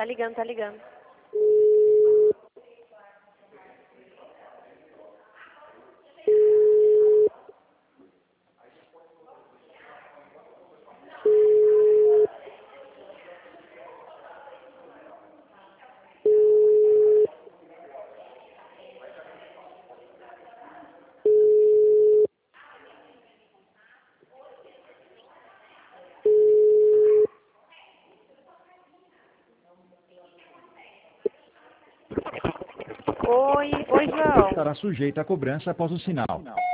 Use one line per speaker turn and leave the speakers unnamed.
Tá ligando, tá ligando. Oi, João.
Estará sujeita a cobrança após o sinal.